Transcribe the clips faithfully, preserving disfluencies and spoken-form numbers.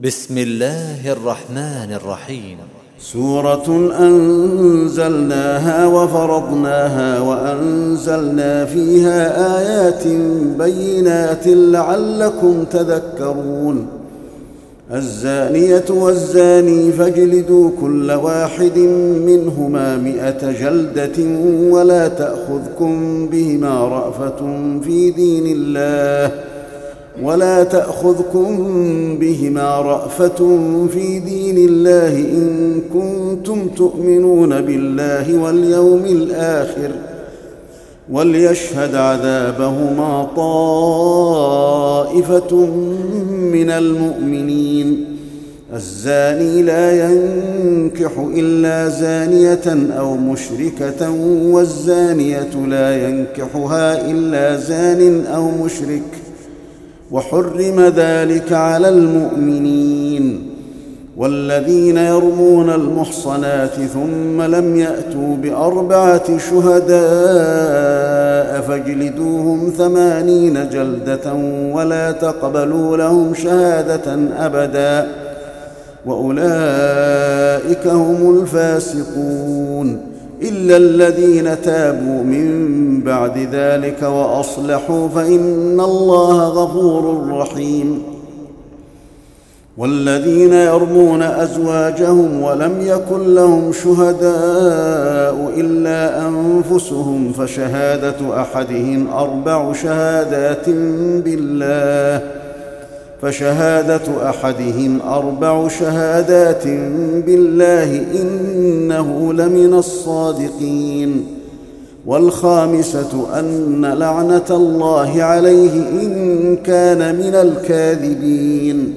بسم الله الرحمن الرحيم. سورة أنزلناها وفرضناها وأنزلنا فيها آيات بينات لعلكم تذكرون. الزانية والزاني فاجلدوا كل واحد منهما مئة جلدة ولا تأخذكم بهما رأفة في دين الله ولا تأخذكم بهما رأفة في دين الله إن كنتم تؤمنون بالله واليوم الآخر وليشهد عذابهما طائفة من المؤمنين. الزاني لا ينكح إلا زانية أو مشركة والزانية لا ينكحها إلا زان أو مشرك وحرم ذلك على المؤمنين. والذين يرمون المحصنات ثم لم يأتوا بأربعة شهداء فاجلدوهم ثمانين جلدة ولا تقبلوا لهم شهادة أبدا وأولئك هم الفاسقون إلا الذين تابوا من بعد ذلك وأصلحوا فإن الله غفور رحيم. والذين يرمون أزواجهم ولم يكن لهم شهداء إلا أنفسهم فشهادة أحدهم أربع شهادات بالله فشهادة أحدهم أربع شهادات بالله إنه لمن الصادقين. والخامسة أن لعنة الله عليه إن كان من الكاذبين.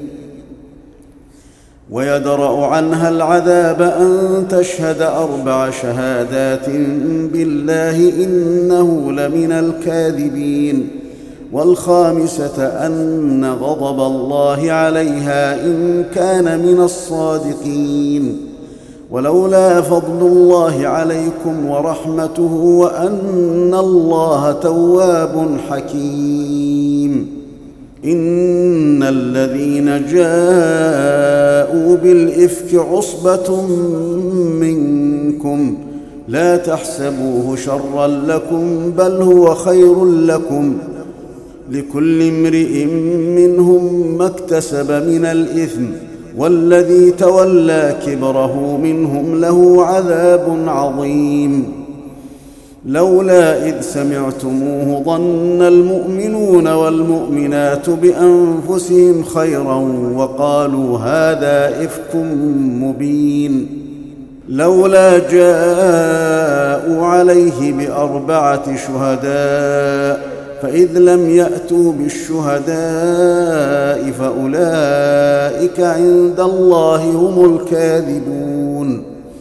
ويدرأ عنها العذاب أن تشهد أربع شهادات بالله إنه لمن الكاذبين. والخامسة أن غضب الله عليها إن كان من الصادقين. ولولا فضل الله عليكم ورحمته وأن الله تواب حكيم. إن الذين جاءوا بالإفك عصبة منكم لا تحسبوه شرا لكم بل هو خير لكم لكل امرئ منهم ما اكتسب من الإثم والذي تولى كبره منهم له عذاب عظيم. لولا إذ سمعتموه ظن المؤمنون والمؤمنات بأنفسهم خيرا وقالوا هذا إفك مبين. لولا جاءوا عليه بأربعة شهداء فإذ لم يأتوا بالشهداء فأولئك عند الله هم الكاذبون.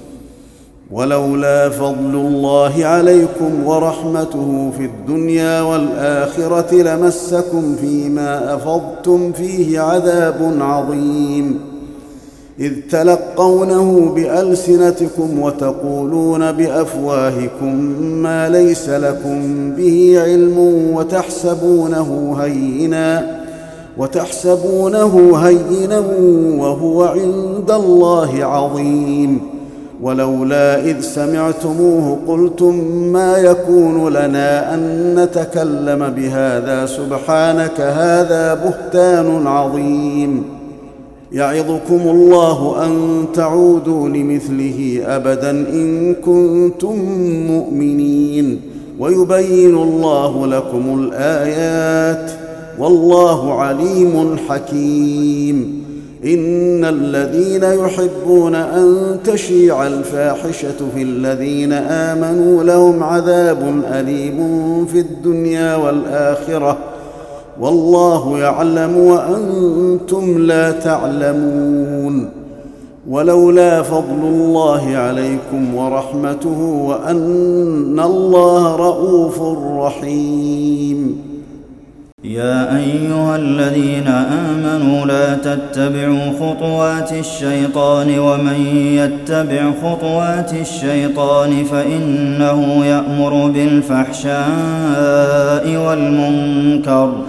ولولا فضل الله عليكم ورحمته في الدنيا والآخرة لمسكم فيما أفضتم فيه عذاب عظيم إذ تلقونه بألسنتكم وتقولون بأفواهكم ما ليس لكم به علم وتحسبونه هينا وتحسبونه هينا وهو عند الله عظيم. ولولا إذ سمعتموه قلتم ما يكون لنا أن نتكلم بهذا سبحانك هذا بهتان عظيم. يعظكم الله أن تعودوا لمثله أبدا إن كنتم مؤمنين ويبين الله لكم الآيات والله عليم حكيم. إن الذين يحبون أن تشيع الفاحشة في الذين آمنوا لهم عذاب أليم في الدنيا والآخرة والله يعلم وأنتم لا تعلمون. ولولا فضل الله عليكم ورحمته وأن الله رءوف رحيم. يا أيها الذين آمنوا لا تتبعوا خطوات الشيطان ومن يتبع خطوات الشيطان فإنه يأمر بالفحشاء والمنكر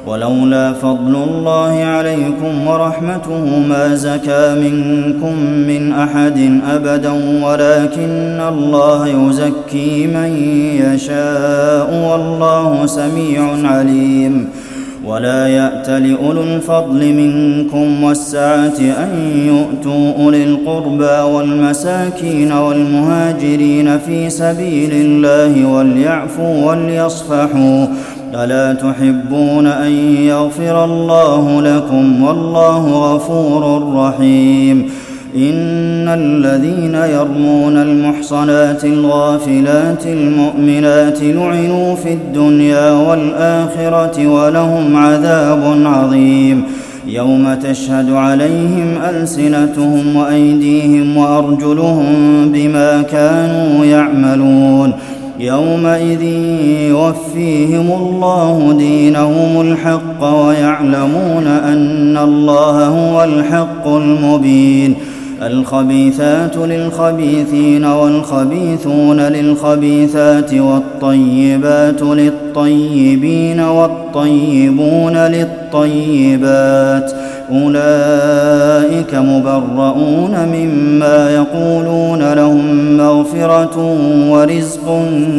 ولولا فضل الله عليكم ورحمته ما زكى منكم من أحد أبدا ولكن الله يزكي من يشاء والله سميع عليم ولا يأت لأولو الفضل منكم والسعة أن يؤتوا أولي القربى والمساكين والمهاجرين في سبيل الله وليعفوا وليصفحوا ألا تحبون أن يغفر الله لكم والله غفور رحيم إن الذين يرمون المحصنات الغافلات المؤمنات لعنوا في الدنيا والآخرة ولهم عذاب عظيم يوم تشهد عليهم ألسنتهم وأيديهم وأرجلهم بما كانوا يعملون يومئذ يوفيهم الله دينهم الحق ويعلمون أن الله هو الحق المبين الخبيثات للخبيثين والخبيثون للخبيثات والطيبات للطيبين والطيبون للطيبات أولئك مبرؤون مما يقولون لهم مغفرة ورزق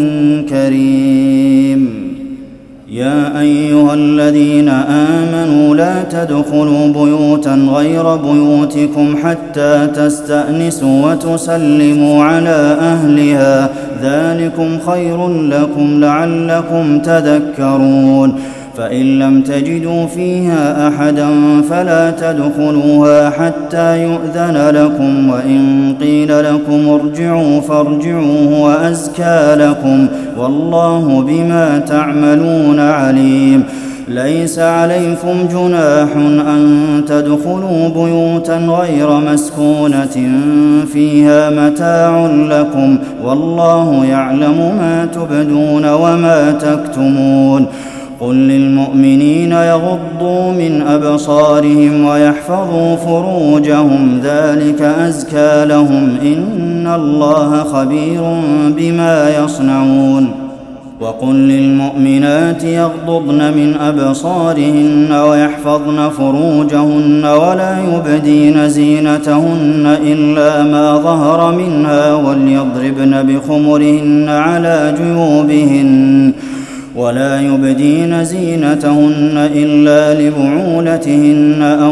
كريم يا أيها الذين آمنوا لا تدخلوا بيوتا غير بيوتكم حتى تستأنسوا وتسلموا على أهلها ذلكم خير لكم لعلكم تذكرون فإن لم تجدوا فيها أحدا فلا تدخلوها حتى يؤذن لكم وإن قيل لكم ارجعوا فارجعوا وأزكى لكم والله بما تعملون عليم ليس عليكم جناح أن تدخلوا بيوتا غير مسكونة فيها متاع لكم والله يعلم ما تبدون وما تكتمون قل للمؤمنين يغضوا من أبصارهم ويحفظوا فروجهم ذلك أزكى لهم إن الله خبير بما يصنعون وقل للمؤمنات يغضضن من أبصارهن ويحفظن فروجهن ولا يبدين زينتهن إلا ما ظهر منها وليضربن بخمرهن على جيوبهن ولا يبدين زينتهن إلا لبعولتهن أو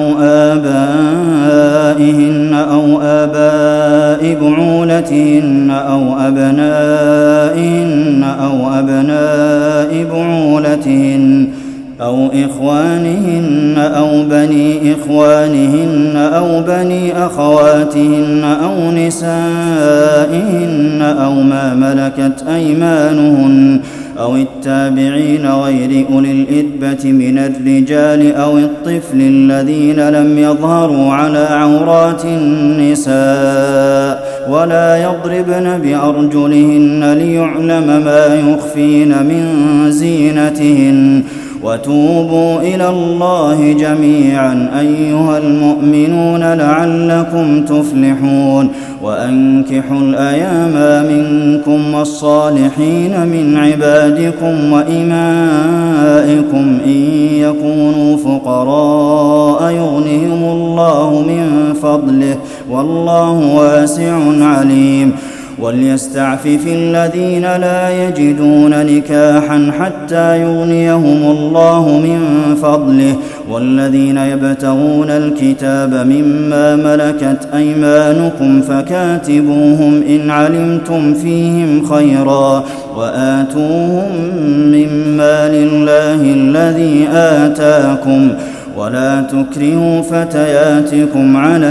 آبائهن أو آباء بعولتهن أو أبنائهن أو أبناء بعولتهن أو إخوانهن أو بني إخوانهن أو بني أخواتهن أو نسائهن أو ما ملكت أيمانهن أو التابعين غير أولي الإربة من الرجال أو الطفل الذين لم يظهروا على عورات النساء ولا يضربن بأرجلهن ليعلم ما يخفين من زينتهن وتوبوا إلى الله جميعا أيها المؤمنون لعلكم تفلحون وأنكحوا الأيام منكم والصالحين من عبادكم وإمائكم إن يكونوا فقراء يغنهم الله من فضله والله واسع عليم وليستعفف الذين لا يجدون نكاحا حتى يغنيهم الله من فضله والذين يبتغون الكتاب مما ملكت أيمانكم فكاتبوهم إن علمتم فيهم خيرا وآتوهم مما لله الذي آتاكم ولا تكرهوا فتياتكم على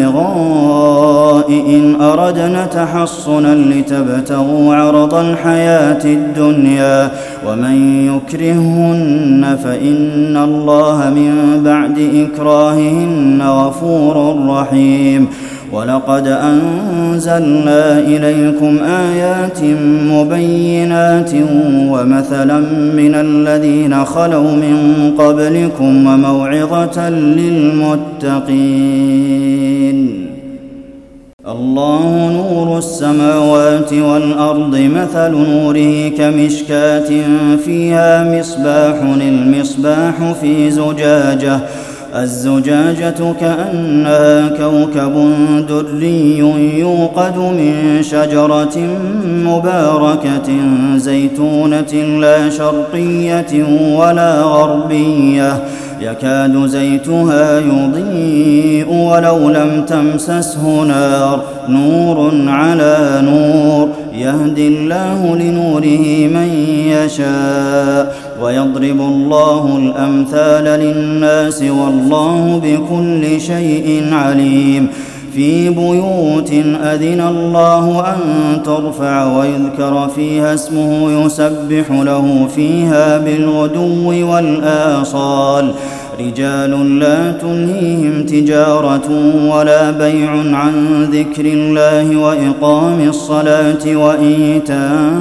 البغاء إن أردنا تحصنا لتبتغوا عرض الحياة الدنيا ومن يكرههن فإن الله من بعد إكراههن غفور رحيم ولقد أنزلنا إليكم آيات مبينات ومثلا من الذين خلوا من قبلكم وموعظة للمتقين الله نور السماوات والأرض مثل نوره كمشكاة فيها مصباح المصباح في زجاجة الزجاجة كأنها كوكب دري يوقد من شجرة مباركة زيتونة لا شرقية ولا غربية يكاد زيتها يضيء ولو لم تمسسه نار نور على نور يهدي الله لنوره من يشاء ويضرب الله الأمثال للناس والله بكل شيء عليم في بيوت أذن الله أن ترفع ويذكر فيها اسمه يسبح له فيها بالغدو والآصال رجال لا تلهيهم تجارة ولا بيع عن ذكر الله وإقام الصلاة وإيتاء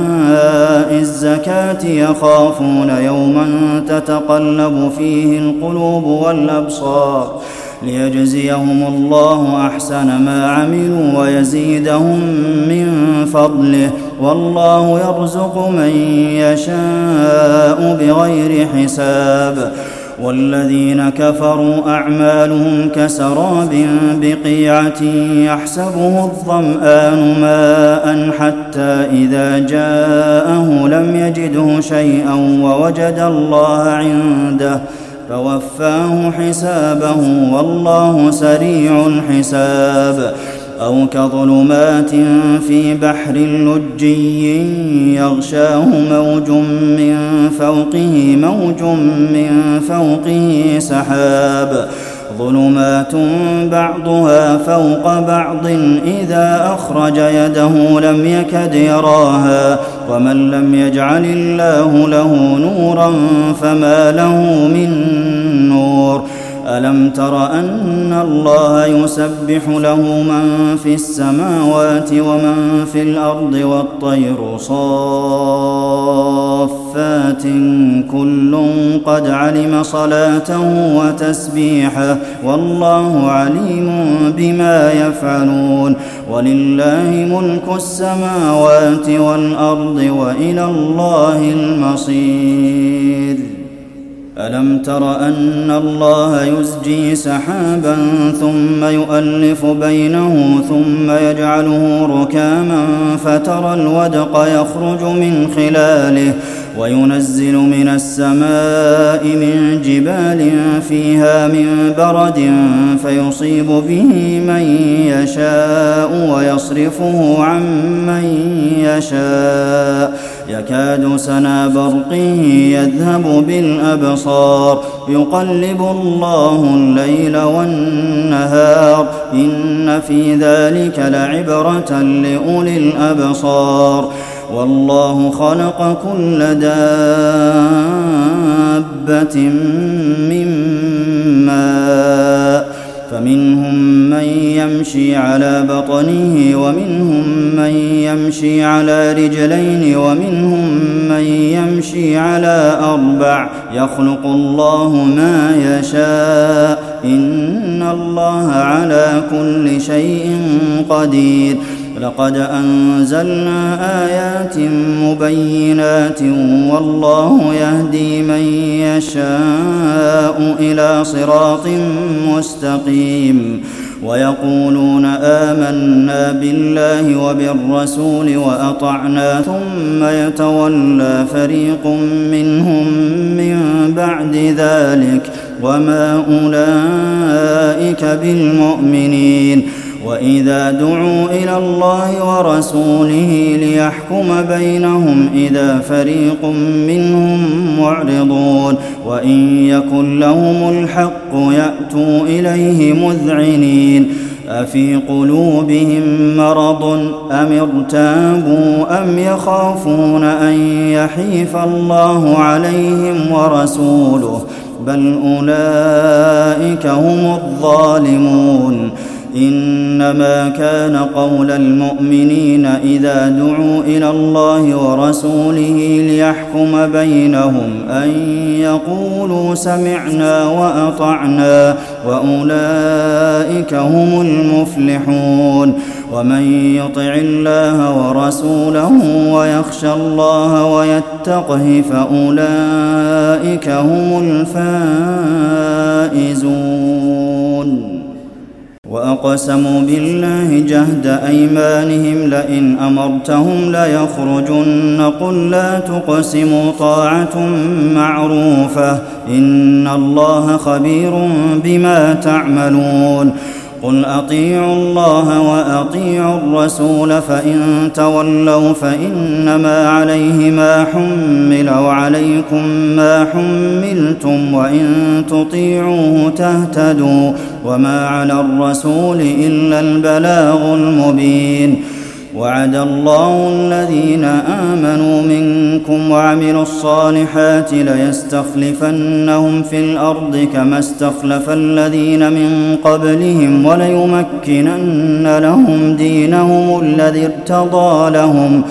الزكاة يخافون يوما تتقلب فيه القلوب والأبصار ليجزيهم الله أحسن ما عملوا ويزيدهم من فضله والله يرزق من يشاء بغير حساب والذين كفروا أعمالهم كسراب بقيعة يحسبه الظمآن ماء حتى إذا جاءه لم يجده شيئا ووجد الله عنده فوفاه حسابه والله سريع الحساب أو كظلمات في بحر لجي يغشاه موج من فوقه موج من فوقه سحاب ظلمات بعضها فوق بعض إذا أخرج يده لم يكد يراها ومن لم يجعل الله له نورا فما له من نور ألم تر أن الله يسبح له من في السماوات ومن في الأرض والطير صافات كل قد علم صلاته وتسبيحه والله عليم بما يفعلون ولله ملك السماوات والأرض وإلى الله المصير ألم تر أن الله يزجي سحابا ثم يؤلف بينه ثم يجعله ركاما فترى الودق يخرج من خلاله وينزل من السماء من جبال فيها من برد فيصيب به من يشاء ويصرفه عن من يشاء يكاد سنا برقه يذهب بالأبصار يقلب الله الليل والنهار إن في ذلك لعبرة لأولي الأبصار والله خلق كل دابة من ماء فمنهم من يمشي على بطنه ومنهم من يمشي على رجلين ومنهم من يمشي على أربع يخلق الله ما يشاء إن الله على كل شيء قدير لقد أنزلنا آيات مبينات والله يهدي من يشاء إلى صراط مستقيم ويقولون آمنا بالله وبالرسول وأطعنا ثم يتولى فريق منهم من بعد ذلك وما أولئك بالمؤمنين وإذا دعوا إلى الله ورسوله ليحكم بينهم إذا فريق منهم معرضون وإن يكن لهم الحق يأتوا إليه مذعنين أفي قلوبهم مرض أم ارتابوا أم يخافون أن يحيف الله عليهم ورسوله بل أولئك هم الظالمون إنما كان قول المؤمنين إذا دعوا إلى الله ورسوله ليحكم بينهم أن يقولوا سمعنا وأطعنا وأولئك هم المفلحون ومن يطع الله ورسوله ويخشى الله ويتقه فأولئك هم الفائزون. وأقسموا بالله جهد أيمانهم لئن أمرتهم ليخرجن قل لا تقسموا طاعة معروفة إن الله خبير بما تعملون. قل أطيعوا الله وأطيعوا الرسول فإن تولوا فإنما عليه ما حمل وعليكم ما حملتم وإن تطيعوه تهتدوا وما على الرسول إلا البلاغ المبين. وعد الله الذين آمنوا منكم وعملوا الصالحات ليستخلفنهم في الأرض كما استخلف الذين من قبلهم وليمكنن لهم دينهم الذي ارتضى لهم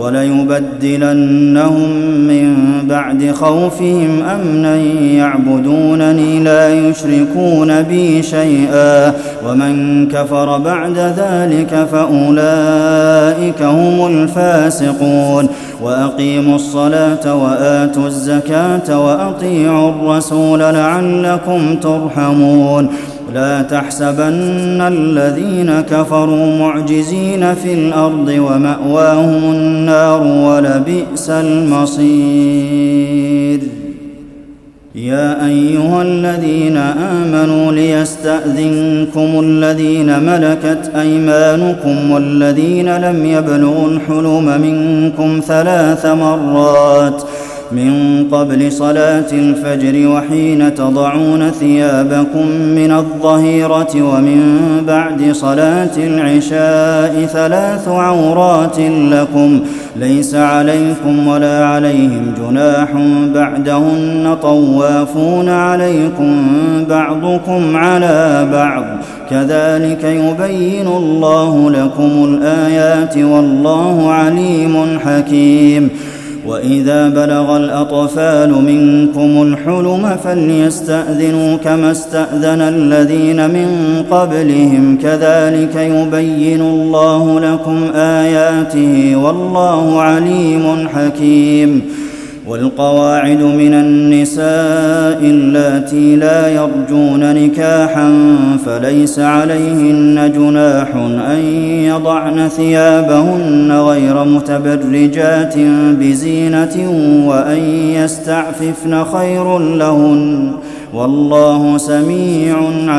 وليبدلنهم من بعد خوفهم أمنا يعبدونني لا يشركون بي شيئا ومن كفر بعد ذلك فأولئك هم الفاسقون. وأقيموا الصلاة وآتوا الزكاة وأطيعوا الرسول لعلكم ترحمون. لا تحسبن الذين كفروا معجزين في الأرض ومأواهم النار ولبئس المصير. يا أيها الذين آمنوا ليستأذنكم الذين ملكت أيمانكم والذين لم يبلغوا الحلم منكم ثلاث مرات من قبل صلاة الفجر وحين تضعون ثيابكم من الظهيرة ومن بعد صلاة العشاء ثلاث عورات لكم ليس عليكم ولا عليهم جناح بعدهن طوافون عليكم بعضكم على بعض كذلك يبين الله لكم الآيات والله عليم حكيم. وإذا بلغ الأطفال منكم الحلم فليستأذنوا كما استأذن الذين من قبلهم كذلك يبين الله لكم آياته والله عليم حكيم. والقواعد من النساء اللاتي لا يرجون نكاحا فليس عليهن جناح أن يضعن ثيابهن غير متبرجات بزينة وأن يستعففن خير لهن والله سميع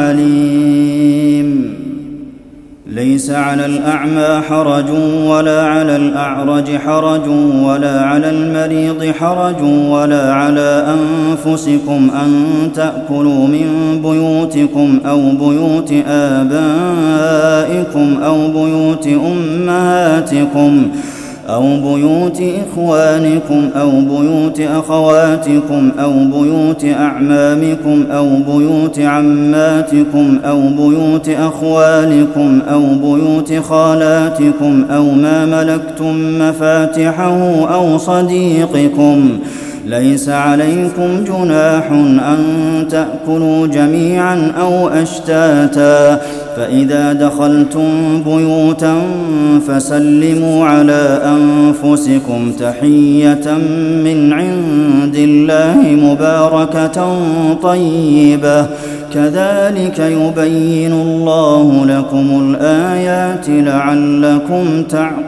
عليم. ليس على الأعمى حرج ولا على الأعرج حرج ولا على المريض حرج ولا على أنفسكم أن تأكلوا من بيوتكم أو بيوت آبائكم أو بيوت أمهاتكم أو بيوت إخوانكم أو بيوت أخواتكم أو بيوت أعمامكم أو بيوت عماتكم أو بيوت أخوالكم أو بيوت خالاتكم أو ما ملكتم مفاتحه أو صديقكم. ليس عليكم جناح أن تأكلوا جميعا أو أشتاتا فإذا دخلتم بيوتا فسلموا على أنفسكم تحية من عند الله مباركة طيبة كذلك يبين الله لكم الآيات لعلكم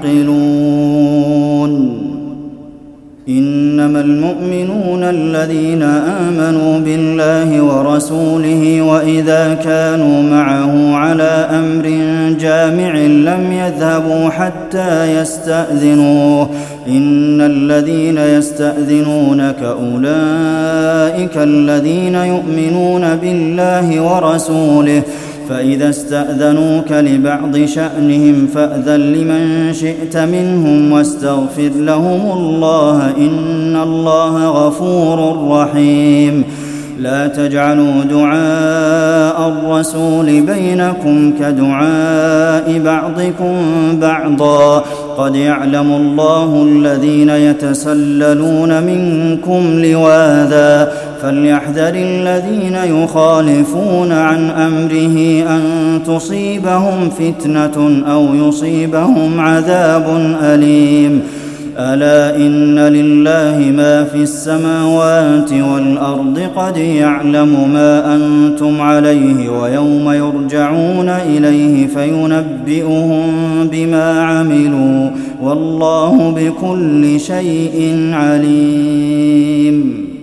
تعقلون. إنما المؤمنون الذين آمنوا بالله ورسوله وإذا كانوا معه على أمر جامع لم يذهبوا حتى يستأذنوه إن الذين يستأذنونك أولئك الذين يؤمنون بالله ورسوله فإذا استأذنوك لبعض شأنهم فأذن لمن شئت منهم واستغفر لهم الله إن الله غفور رحيم. لا تجعلوا دعاء الرسول بينكم كدعاء بعضكم بعضا قد يعلم الله الذين يتسللون منكم لواذا فليحذر الذين يخالفون عن أمره أن تصيبهم فتنة أو يصيبهم عذاب أليم ألا إن لله ما في السماوات والأرض قد يعلم ما أنتم عليه ويوم يرجعون إليه فينبئهم بما عملوا والله بكل شيء عليم.